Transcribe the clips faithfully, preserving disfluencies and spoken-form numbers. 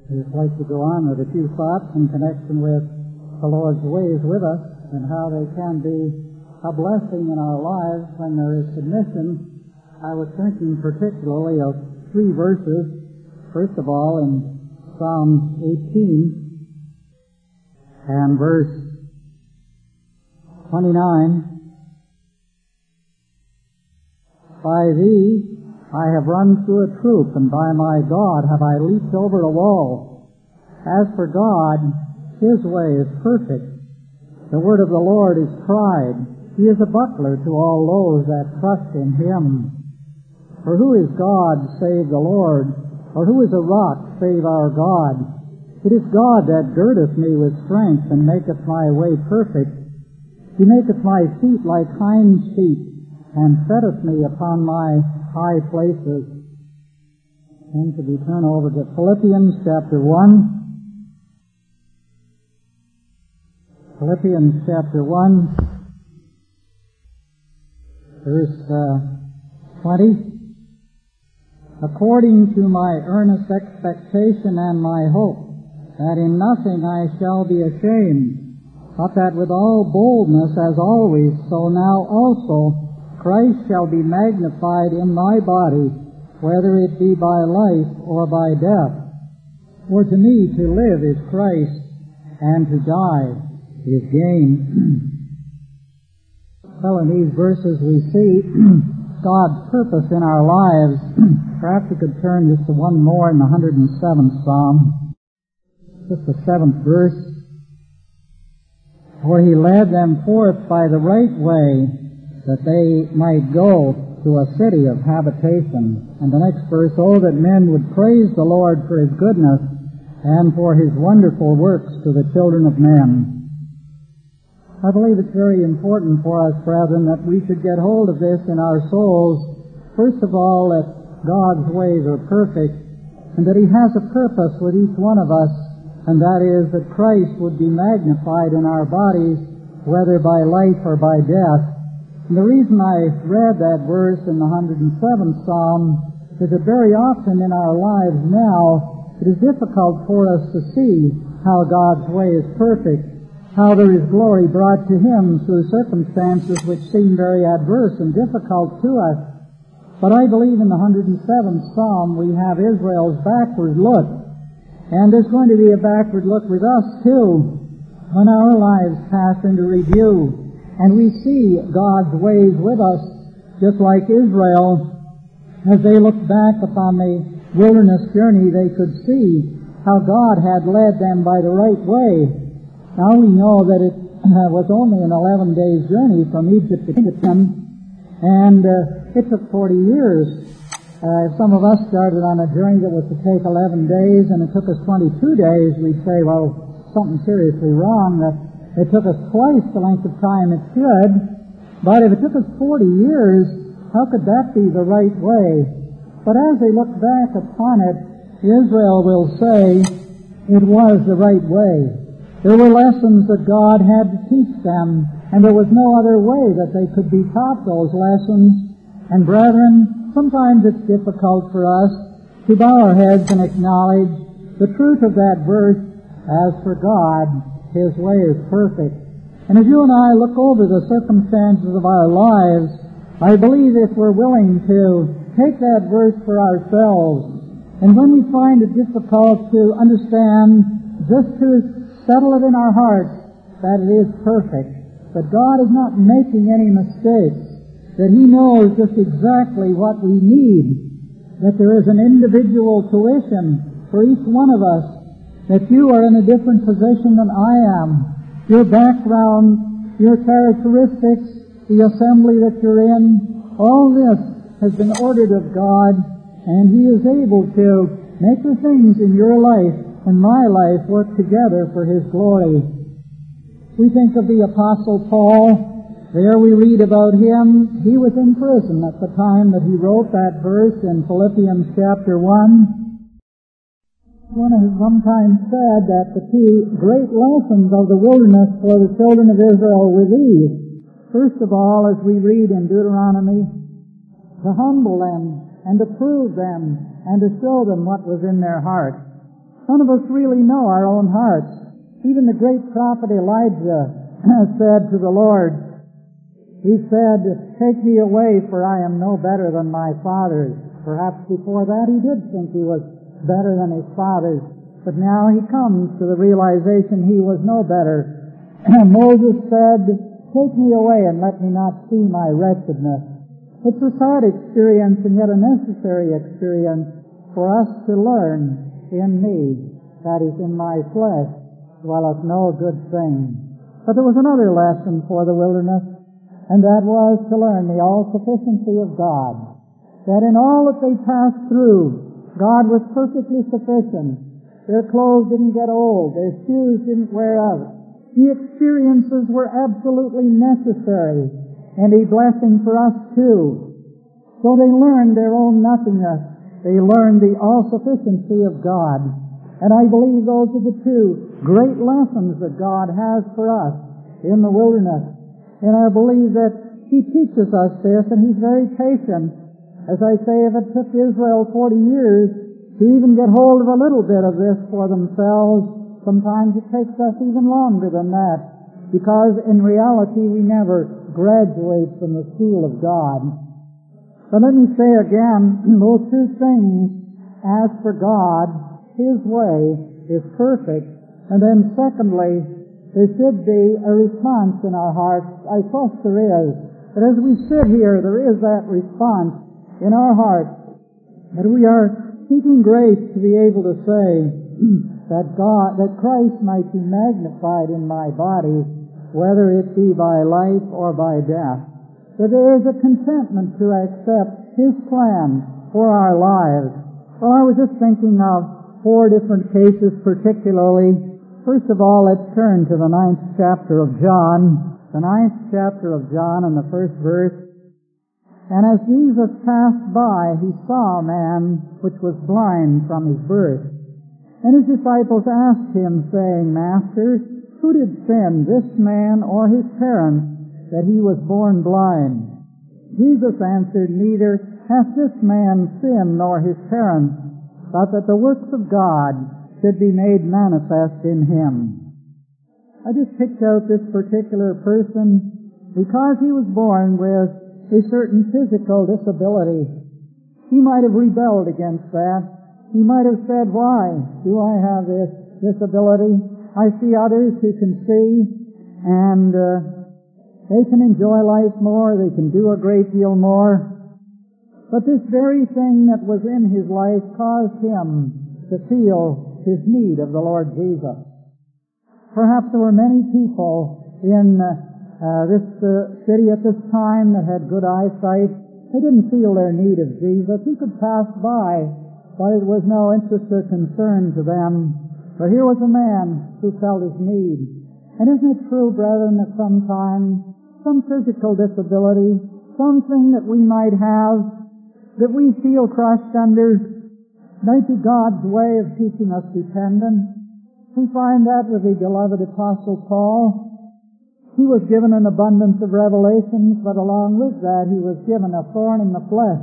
I'd just like to go on with a few thoughts in connection with the Lord's ways with us and how they can be a blessing in our lives when there is submission. I was thinking particularly of three verses. First of all, in Psalm eighteen and verse twenty-nine, "By thee I have run through a troop, and by my God have I leaped over a wall. As for God, His way is perfect. The word of the Lord is tried. He is a buckler to all those that trust in Him. For who is God save the Lord? Or who is a rock save our God? It is God that girdeth me with strength, and maketh my way perfect. He maketh my feet like hinds' feet, and setteth me upon my high places." And to be turned over to Philippians chapter one. Philippians chapter one, verse uh, twenty. "According to my earnest expectation and my hope, that in nothing I shall be ashamed, but that with all boldness as always, so now also Christ shall be magnified in my body, whether it be by life or by death. For to me to live is Christ, and to die is gain." Well, in these verses we see God's purpose in our lives. Perhaps we could turn just to one more in the one hundred seventh Psalm, just the seventh verse. "For He led them forth by the right way, that they might go to a city of habitation." And the next verse, "Oh, that men would praise the Lord for His goodness, and for His wonderful works to the children of men." I believe it's very important for us, brethren, that we should get hold of this in our souls. First of all, that God's ways are perfect, and that He has a purpose with each one of us, and that is that Christ would be magnified in our bodies, whether by life or by death. And the reason I read that verse in the one hundred seventh Psalm is that very often in our lives now, it is difficult for us to see how God's way is perfect, how there is glory brought to Him through circumstances which seem very adverse and difficult to us. But I believe in the one hundred seventh Psalm we have Israel's backward look. And there's going to be a backward look with us too, when our lives pass into review, and we see God's ways with us, just like Israel. As they looked back upon the wilderness journey, they could see how God had led them by the right way. Now we know that it uh, was only an eleven days journey from Egypt to Canaan, and uh, it took forty years. Uh, if some of us started on a journey that was to take eleven days and it took us twenty-two days, we'd say, well, something seriously wrong, that it took us twice the length of time it should. But if it took us forty years, how could that be the right way? But as they look back upon it, Israel will say it was the right way. There were lessons that God had to teach them, and there was no other way that they could be taught those lessons. And brethren, sometimes it's difficult for us to bow our heads and acknowledge the truth of that verse, "As for God, His way is perfect." And as you and I look over the circumstances of our lives, I believe if we're willing to take that verse for ourselves, and when we find it difficult to understand, just to settle it in our hearts that it is perfect, that God is not making any mistakes, that He knows just exactly what we need, that there is an individual tuition for each one of us, that you are in a different position than I am. Your background, your characteristics, the assembly that you're in, all this has been ordered of God, and He is able to make the things in your life and my life work together for His glory. We think of the Apostle Paul. There we read about him. He was in prison at the time that he wrote that verse in Philippians chapter one. One has sometimes said that the two great lessons of the wilderness for the children of Israel were these. First of all, as we read in Deuteronomy, to humble them and to prove them and to show them what was in their heart. None of us really know our own hearts. Even the great prophet Elijah said to the Lord, he said, "Take me away, for I am no better than my fathers." Perhaps before that he did think he was better than his fathers, but now he comes to the realization he was no better. Moses said, "Take me away and let me not see my wretchedness." It's a sad experience and yet a necessary experience for us to learn, "In me, that is in my flesh, dwelleth no good thing." But there was another lesson for the wilderness, and that was to learn the all-sufficiency of God. That in all that they passed through, God was perfectly sufficient. Their clothes didn't get old. Their shoes didn't wear out. The experiences were absolutely necessary and a blessing for us too. So they learned their own nothingness. They learned the all-sufficiency of God. And I believe those are the two great lessons that God has for us in the wilderness. And I believe that He teaches us this, and He's very patient. As I say, if it took Israel forty years to even get hold of a little bit of this for themselves, sometimes it takes us even longer than that, because in reality we never graduate from the school of God. But let me say again, those two things, as for God, His way is perfect, and then secondly, there should be a response in our hearts. I trust there is. That as we sit here, there is that response in our hearts, that we are seeking grace to be able to say that God, that Christ might be magnified in my body, whether it be by life or by death. That there is a contentment to accept His plan for our lives. Well, I was just thinking of four different cases particularly. First of all, let's turn to the ninth chapter of John. The ninth chapter of John and the first verse. "And as Jesus passed by, He saw a man which was blind from his birth. And His disciples asked Him, saying, Master, who did sin, this man or his parents, that he was born blind? Jesus answered, Neither hath this man sinned nor his parents, but that the works of God should be made manifest in him." I just picked out this particular person because he was born with a certain physical disability. He might have rebelled against that. He might have said, "Why do I have this disability? I see others who can see, and uh, they can enjoy life more, they can do a great deal more." But this very thing that was in his life caused him to feel his need of the Lord Jesus. Perhaps there were many people in uh, Uh, this uh, city at this time that had good eyesight. They didn't feel their need of Jesus. He could pass by, but it was no interest or concern to them. But here was a man who felt his need. And isn't it true, brethren, that sometimes some physical disability, something that we might have, that we feel crushed under, might be God's way of teaching us dependence? We find that with the beloved Apostle Paul. He was given an abundance of revelations, but along with that he was given a thorn in the flesh,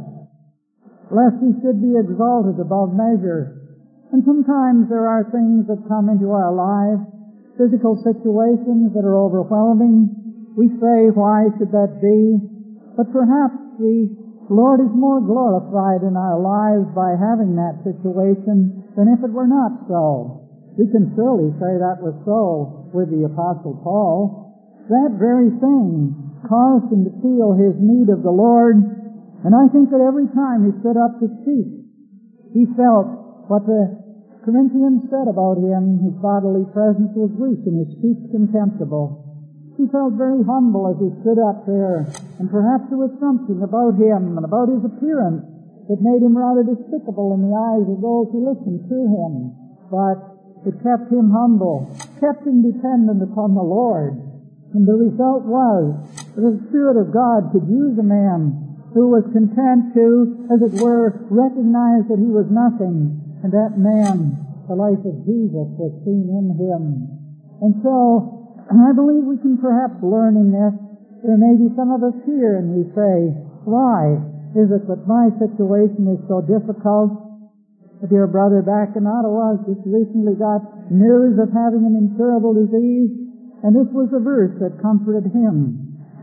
lest he should be exalted above measure. And sometimes there are things that come into our lives, physical situations that are overwhelming. We say, why should that be? But perhaps the Lord is more glorified in our lives by having that situation than if it were not so. We can surely say that was so with the Apostle Paul. That very thing caused him to feel his need of the Lord, and I think that every time he stood up to speak, he felt what the Corinthians said about him: his bodily presence was weak and his speech contemptible. He felt very humble as he stood up there, and perhaps there was something about him and about his appearance that made him rather despicable in the eyes of those who listened to him. But it kept him humble, kept him dependent upon the Lord. And the result was that the Spirit of God could use a man who was content to, as it were, recognize that he was nothing. And that man, the life of Jesus, was seen in him. And so, I believe we can perhaps learn in this. There may be some of us here and we say, why is it that my situation is so difficult? A dear brother back in Ottawa just recently got news of having an incurable disease, and this was the verse that comforted him.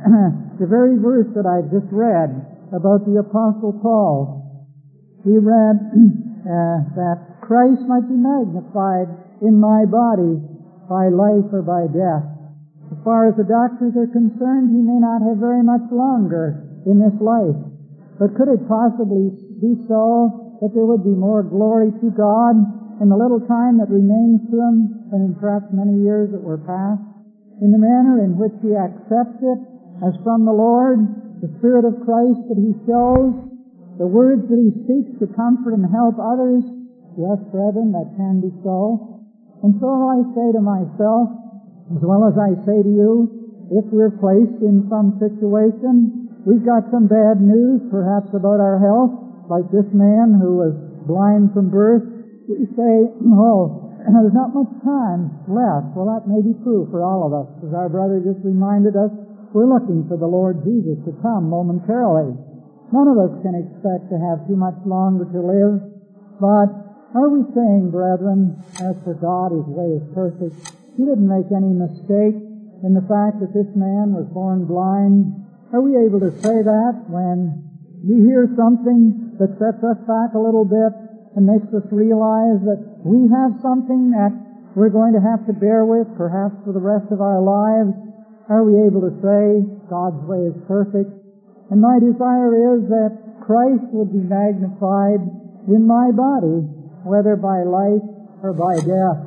The very verse that I just read about the Apostle Paul. He read uh, that Christ might be magnified in my body by life or by death. As far as the doctors are concerned, he may not have very much longer in this life. But could it possibly be so that there would be more glory to God in the little time that remains to him than in perhaps many years that were past? In the manner in which he accepts it as from the Lord, the Spirit of Christ that he shows, the words that he speaks to comfort and help others, yes, brethren, that can be so. And so I say to myself, as well as I say to you, if we're placed in some situation, we've got some bad news, perhaps about our health, like this man who was blind from birth, we say, oh, there's not much time left. Well, that may be true for all of us. As our brother just reminded us, we're looking for the Lord Jesus to come momentarily. None of us can expect to have too much longer to live. But are we saying, brethren, as for God, His way is perfect? He didn't make any mistake in the fact that this man was born blind. Are we able to say that when we hear something that sets us back a little bit and makes us realize that we have something that we're going to have to bear with, perhaps for the rest of our lives? Are we able to say God's way is perfect? And my desire is that Christ would be magnified in my body, whether by life or by death.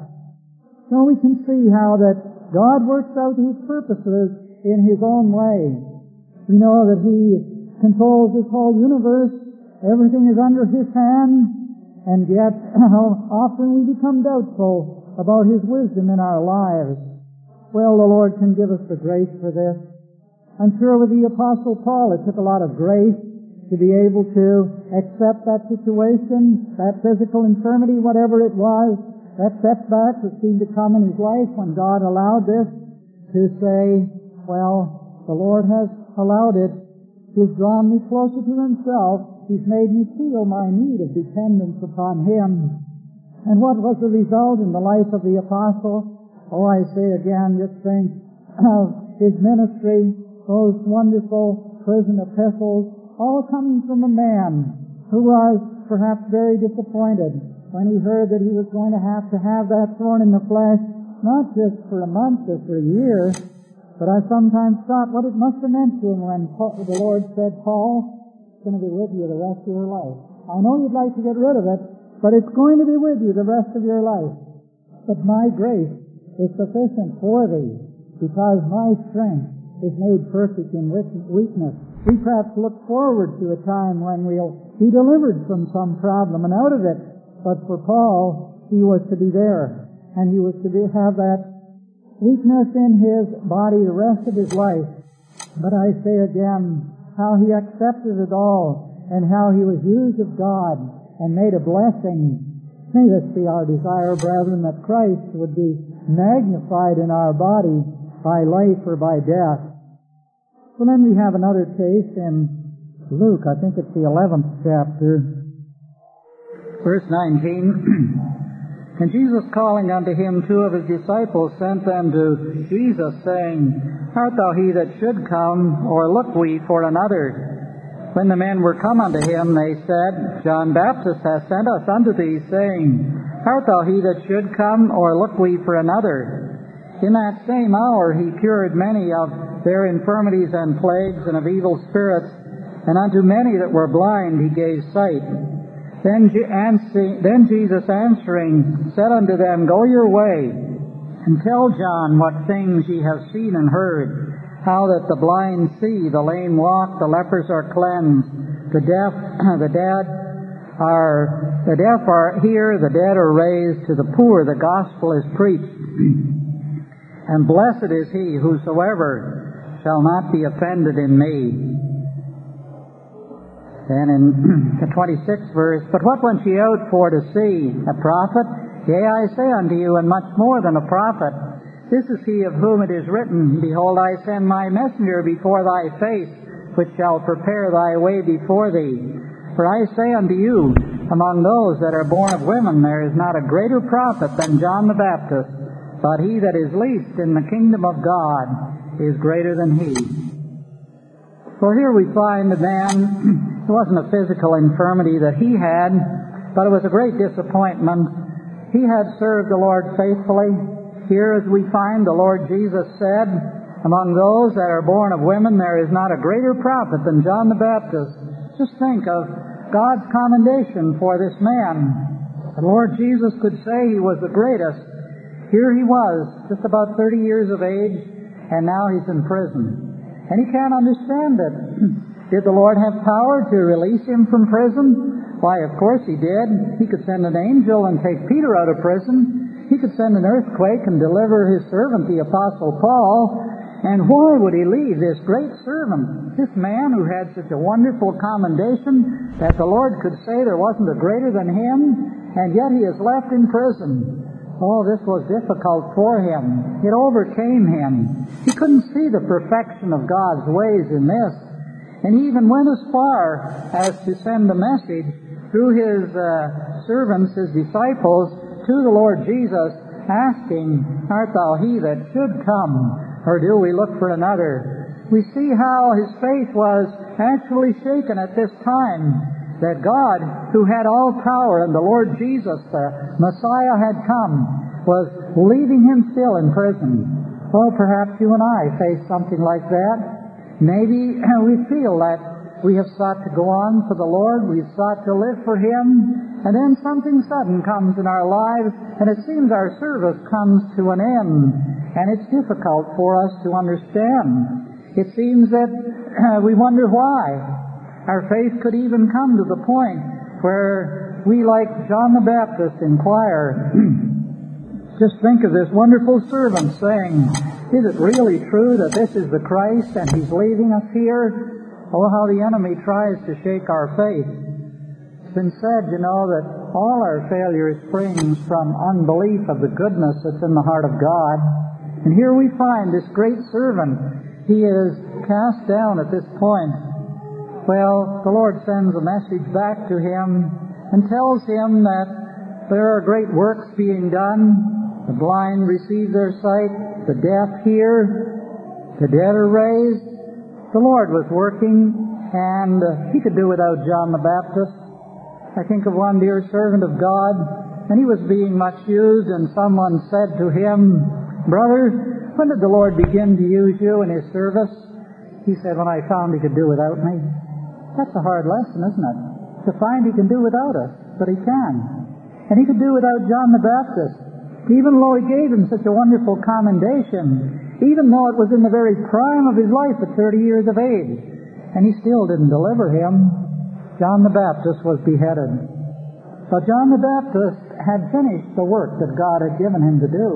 So we can see how that God works out His purposes in His own way. We know that He controls this whole universe. Everything is under His hand, and yet often we become doubtful about His wisdom in our lives. Well, the Lord can give us the grace for this. I'm sure with the Apostle Paul, it took a lot of grace to be able to accept that situation, that physical infirmity, whatever it was, that setback that seemed to come in his life when God allowed this, to say, well, the Lord has allowed it. He's drawn me closer to Himself. He's made me feel my need of dependence upon Him. And what was the result in the life of the Apostle? Oh, I say again, just think of his ministry, those wonderful prison epistles, all coming from a man who was perhaps very disappointed when he heard that he was going to have to have that thorn in the flesh, not just for a month or for a year, but I sometimes thought what it must have meant to him when Paul, the Lord said, Paul, it's going to be with you the rest of your life. I know you'd like to get rid of it, but it's going to be with you the rest of your life. But my grace is sufficient for thee, because my strength is made perfect in weakness. We perhaps look forward to a time when we'll be delivered from some problem and out of it. But for Paul, he was to be there, and he was to be, have that weakness in his body the rest of his life. But I say again, how he accepted it all, and how he was used of God and made a blessing. May this be our desire, brethren, that Christ would be magnified in our body by life or by death. So then we have another case in Luke, I think it's the eleventh chapter, verse nineteen. And Jesus, calling unto him two of his disciples, sent them to Jesus, saying, Art thou he that should come, or look we for another? When the men were come unto him, they said, John Baptist hath sent us unto thee, saying, Art thou he that should come, or look we for another? In that same hour he cured many of their infirmities and plagues, and of evil spirits, and unto many that were blind he gave sight. Then, then Jesus answering said unto them, Go your way, and tell John what things ye have seen and heard, how that the blind see, the lame walk, the lepers are cleansed, the deaf, the dead are, the deaf are hear, the dead are raised, to the poor the gospel is preached. And blessed is he whosoever shall not be offended in me. Then in the twenty-sixth verse, But what went ye out for to see? A prophet? Yea, I say unto you, and much more than a prophet. This is he of whom it is written, Behold, I send my messenger before thy face, which shall prepare thy way before thee. For I say unto you, Among those that are born of women there is not a greater prophet than John the Baptist, but he that is least in the kingdom of God is greater than he. So here we find a man, it wasn't a physical infirmity that he had, but it was a great disappointment. He had served the Lord faithfully. Here, as we find, the Lord Jesus said, among those that are born of women, there is not a greater prophet than John the Baptist. Just think of God's commendation for this man. The Lord Jesus could say he was the greatest. Here he was, just about thirty years of age, and now he's in prison. And he can't understand it. Did the Lord have power to release him from prison? Why, of course he did. He could send an angel and take Peter out of prison. He could send an earthquake and deliver his servant, the Apostle Paul. And why would he leave this great servant, this man who had such a wonderful commendation that the Lord could say there wasn't a greater than him, and yet he is left in prison? Oh, this was difficult for him. It overcame him. He couldn't see the perfection of God's ways in this. And he even went as far as to send a message through his uh, servants, his disciples, to the Lord Jesus, asking, "Art thou he that should come, or do we look for another?" We see how his faith was actually shaken at this time, that God, who had all power, and the Lord Jesus, the Messiah, had come, was leaving him still in prison. Well, perhaps you and I face something like that. Maybe we feel that we have sought to go on for the Lord, we've sought to live for Him, and then something sudden comes in our lives, and it seems our service comes to an end, and it's difficult for us to understand. It seems that we wonder why. Our faith could even come to the point where we, like John the Baptist, inquire. Just think of this wonderful servant saying, "Is it really true that this is the Christ and He's leaving us here?" Oh, how the enemy tries to shake our faith. It's been said, you know, that all our failure springs from unbelief of the goodness that's in the heart of God. And here we find this great servant. He is cast down at this point. Well, the Lord sends a message back to him and tells him that there are great works being done. The blind receive their sight, the deaf hear, the dead are raised. The Lord was working, and uh, He could do without John the Baptist. I think of one dear servant of God, and he was being much used, and someone said to him, "Brother, when did the Lord begin to use you in His service?" He said, "When I found He could do without me." That's a hard lesson, isn't it? To find He can do without us, but He can. And He could do without John the Baptist. Even though He gave him such a wonderful commendation, even though it was in the very prime of his life at thirty years of age, and He still didn't deliver him. John the Baptist was beheaded. But John the Baptist had finished the work that God had given him to do.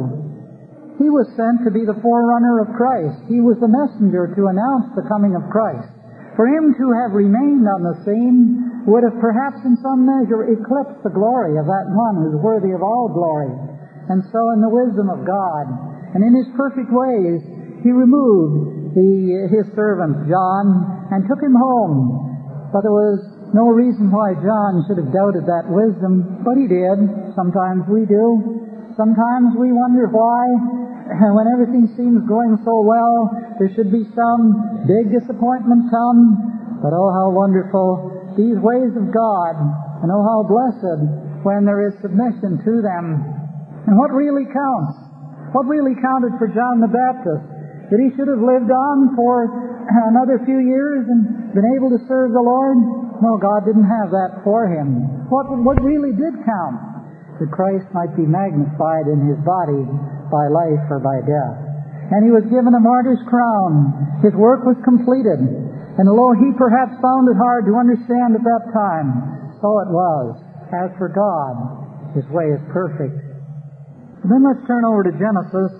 He was sent to be the forerunner of Christ. He was the messenger to announce the coming of Christ. For Him to have remained on the scene would have perhaps in some measure eclipsed the glory of that one who is worthy of all glory. And so in the wisdom of God and in His perfect ways, He removed the, His servant John and took him home. But there was no reason why John should have doubted that wisdom, but he did. Sometimes we do. Sometimes we wonder why, when everything seems going so well, there should be some big disappointment come. But oh, how wonderful these ways of God, and oh, how blessed when there is submission to them. And what really counts? What really counted for John the Baptist? That he should have lived on for another few years and been able to serve the Lord? No, God didn't have that for him. What, what really did count? That Christ might be magnified in His body by life or by death. And he was given a martyr's crown. His work was completed. And although he perhaps found it hard to understand at that time, so it was. As for God, His way is perfect. And then let's turn over to Genesis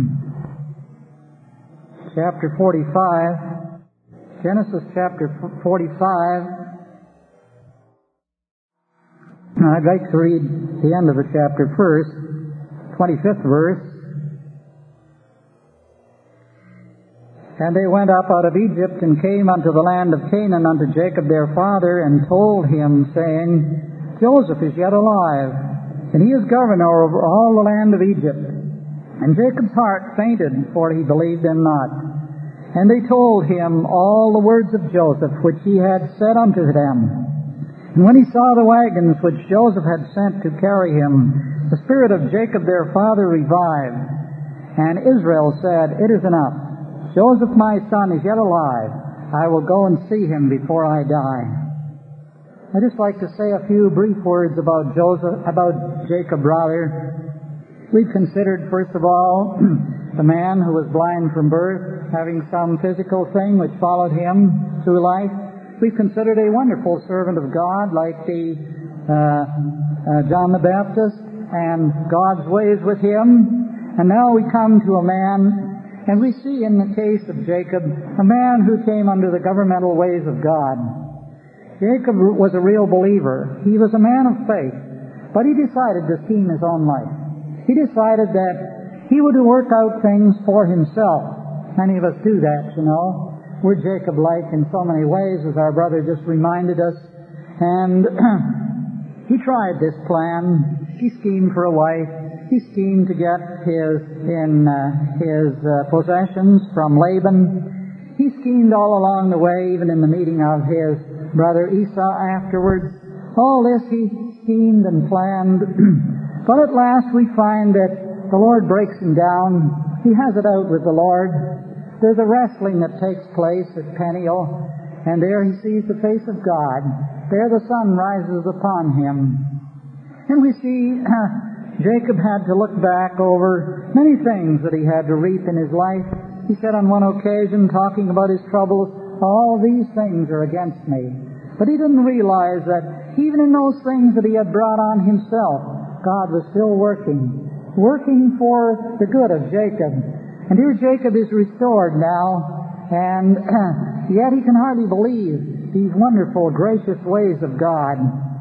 chapter forty-five. Genesis chapter forty-five. I'd like to read the end of the chapter first, twenty-fifth verse. And they went up out of Egypt and came unto the land of Canaan unto Jacob their father, and told him, saying, Joseph is yet alive, and he is governor over all the land of Egypt. And Jacob's heart fainted, for he believed them not. And they told him all the words of Joseph, which he had said unto them. And when he saw the wagons which Joseph had sent to carry him, the spirit of Jacob their father revived. And Israel said, It is enough. Joseph my son is yet alive. I will go and see him before I die. I'd just like to say a few brief words about Joseph, about Jacob rather. We've considered, first of all, the man who was blind from birth, having some physical thing which followed him through life. We've considered a wonderful servant of God like the uh, uh, John the Baptist, and God's ways with him. And now we come to a man, and we see in the case of Jacob, a man who came under the governmental ways of God. Jacob was a real believer. He was a man of faith, but he decided to scheme his own life. He decided that he would work out things for himself. Many of us do that, you know. We're Jacob-like in so many ways, as our brother just reminded us. And he tried this plan. He schemed for a wife. He schemed to get his in uh, his uh, possessions from Laban. He schemed all along the way, even in the meeting of his brother Esau afterwards. All this he schemed and planned. But at last we find that the Lord breaks him down. He has it out with the Lord. There's a wrestling that takes place at Peniel, and there he sees the face of God. There the sun rises upon him. And we see uh, Jacob had to look back over many things that he had to reap in his life. He said on one occasion, talking about his troubles, all these things are against me. But he didn't realize that even in those things that he had brought on himself, God was still working, working for the good of Jacob. And here Jacob is restored now, and yet he can hardly believe these wonderful, gracious ways of God.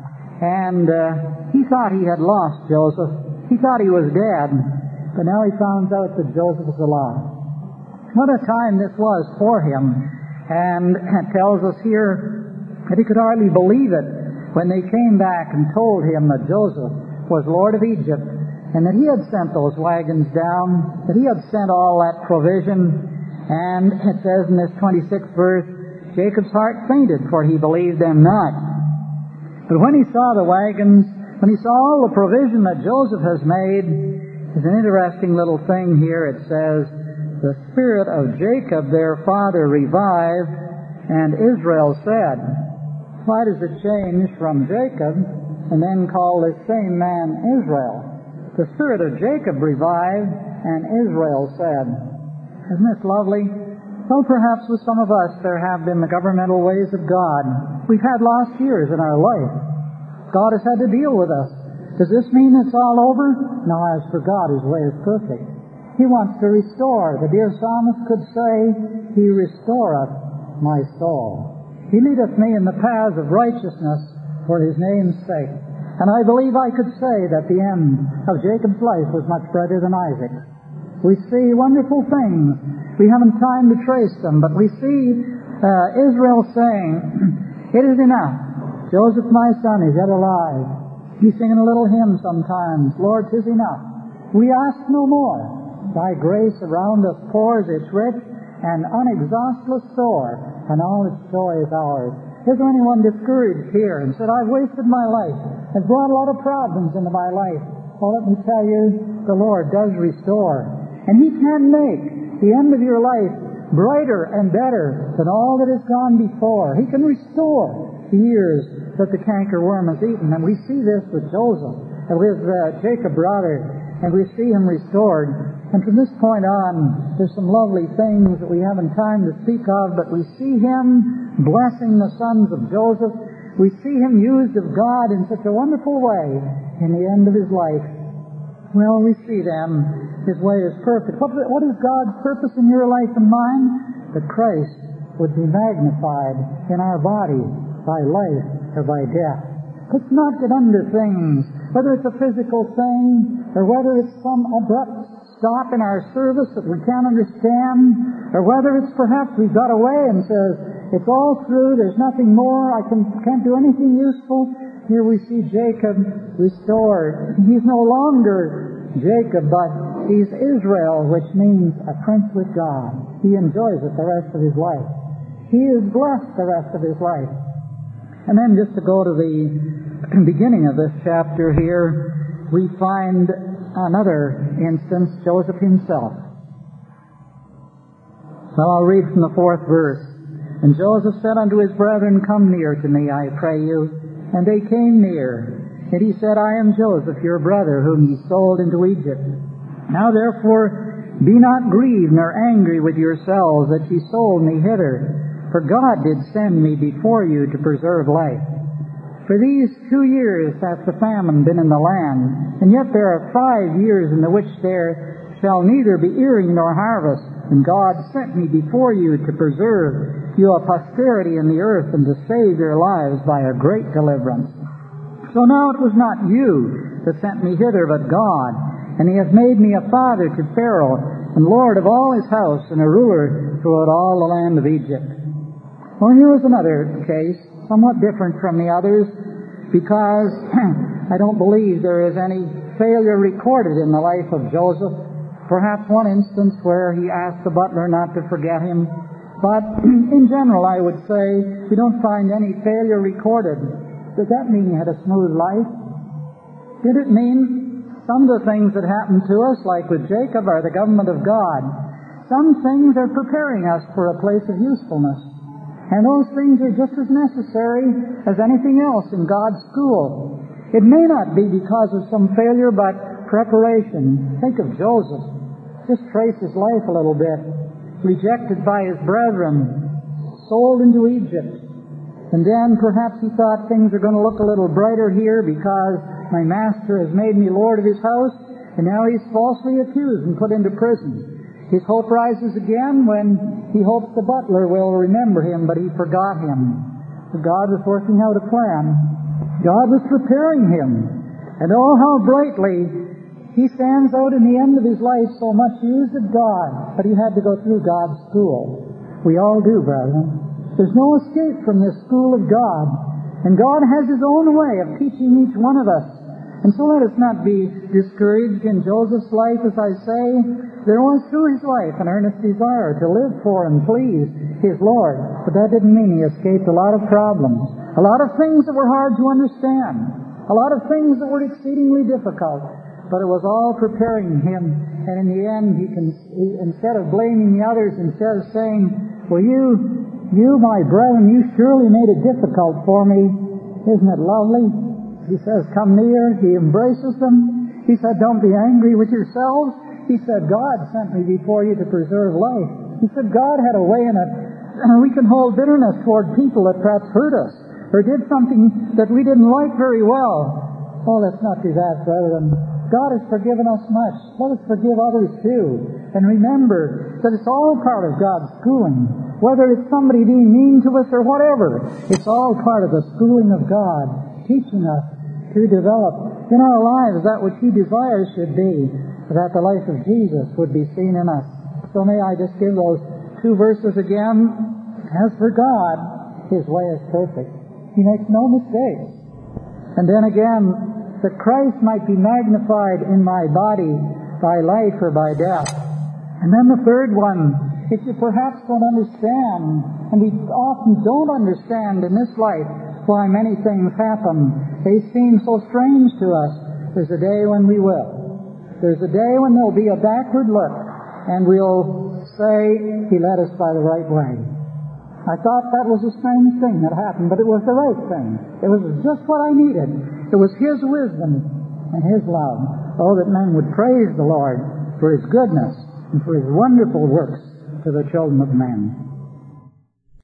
And uh, he thought he had lost Joseph. He thought he was dead, but now he finds out that Joseph is alive. What a time this was for him. And it tells us here that he could hardly believe it when they came back and told him that Joseph was Lord of Egypt, and that he had sent those wagons down, that he had sent all that provision. And it says in this twenty-sixth verse, Jacob's heart fainted, for he believed them not. But when he saw the wagons, when he saw all the provision that Joseph has made, there's an interesting little thing here. It says, the spirit of Jacob their father revived, and Israel said. Why does it change from Jacob and then call this same man Israel? The spirit of Jacob revived, and Israel said. Isn't this lovely? Well, perhaps with some of us there have been the governmental ways of God. We've had lost years in our life. God has had to deal with us. Does this mean it's all over? No, as for God, His way is perfect. He wants to restore. The dear psalmist could say, He restoreth my soul. He leadeth me in the paths of righteousness for His name's sake. And I believe I could say that the end of Jacob's life was much better than Isaac's. We see wonderful things. We haven't time to trace them, but we see uh, Israel saying, It is enough. Joseph my son is yet alive. He's singing a little hymn sometimes. Lord, 'tis enough. We ask no more. Thy grace around us pours its rich and unexhaustless store, and all its joy is ours. Is there anyone discouraged here and said, I've wasted my life, I've brought a lot of problems into my life? Well, let me tell you, the Lord does restore. And He can make the end of your life brighter and better than all that has gone before. He can restore the years that the cankerworm has eaten. And we see this with Joseph, and with uh, Jacob rather, and we see him restored. And from this point on, there's some lovely things that we haven't time to speak of, but we see him blessing the sons of Joseph. We see him used of God in such a wonderful way in the end of his life. Well, we see them. His way is perfect. What, what is God's purpose in your life and mine? That Christ would be magnified in our body by life or by death. Let's not get under things, whether it's a physical thing or whether it's some abrupt stop in our service that we can't understand, or whether it's perhaps we've got away and says, it's all through, there's nothing more, I can, can't do anything useful. here we see Jacob restored. He's no longer Jacob, but he's Israel, which means a prince with God. He enjoys it the rest of his life. He is blessed the rest of his life. And then just to go to the beginning of this chapter here, we find another instance, Joseph himself. So I'll read from the fourth verse. And Joseph said unto his brethren, Come near to me, I pray you. And they came near. And he said, I am Joseph, your brother, whom ye sold into Egypt. Now therefore be not grieved nor angry with yourselves that ye sold me hither. For God did send me before you to preserve life. For these two years hath the famine been in the land, and yet there are five years in the which there shall neither be earing nor harvest. And God sent me before you to preserve you a posterity in the earth, and to save your lives by a great deliverance. So now it was not you that sent me hither, but God. And he hath made me a father to Pharaoh, and lord of all his house, and a ruler throughout all the land of Egypt. Well, here is another case, somewhat different from the others, because I don't believe there is any failure recorded in the life of Joseph. Perhaps one instance where he asked the butler not to forget him. But in general, I would say, we don't find any failure recorded. Does that mean he had a smooth life? Did it mean some of the things that happened to us, like with Jacob, are the government of God? Some things are preparing us for a place of usefulness. And those things are just as necessary as anything else in God's school. It may not be because of some failure, but preparation. Think of Joseph. Just trace his life a little bit. Rejected by his brethren, sold into Egypt. And then perhaps he thought things are going to look a little brighter here because my master has made me lord of his house, and now he's falsely accused and put into prison. His hope rises again when he hopes the butler will remember him, but he forgot him. So God was working out a plan. God was preparing him. And oh, how brightly he stands out in the end of his life, so much used of God, but he had to go through God's school. We all do, brethren. There's no escape from this school of God. And God has his own way of teaching each one of us. And so let us not be discouraged in Joseph's life, as I say. There was through his life an earnest desire to live for and please his Lord. But that didn't mean he escaped a lot of problems, a lot of things that were hard to understand, a lot of things that were exceedingly difficult. But it was all preparing him, and in the end, he can, he, instead of blaming the others, instead of saying, well, you, you, my brethren, you surely made it difficult for me. Isn't it lovely? He says, come near. He embraces them. He said, don't be angry with yourselves. He said, God sent me before you to preserve life. He said, God had a way in it. We can hold bitterness toward people that perhaps hurt us, or did something that we didn't like very well. Oh, let's not do that, brethren. God has forgiven us much. Let us forgive others too. And remember that it's all part of God's schooling. Whether it's somebody being mean to us or whatever, it's all part of the schooling of God, teaching us to develop in our lives that which He desires should be, that the life of Jesus would be seen in us. So may I just give those two verses again. As for God, His way is perfect. He makes no mistakes. And then again, that Christ might be magnified in my body by life or by death. And then the third one, if you perhaps don't understand, and we often don't understand in this life why many things happen, they seem so strange to us, there's a day when we will. There's a day when there'll be a backward look, and we'll say, He led us by the right way. I thought that was a strange thing that happened, but it was the right thing. It was just what I needed. It was His wisdom and His love. Oh, that men would praise the Lord for His goodness and for His wonderful works to the children of men.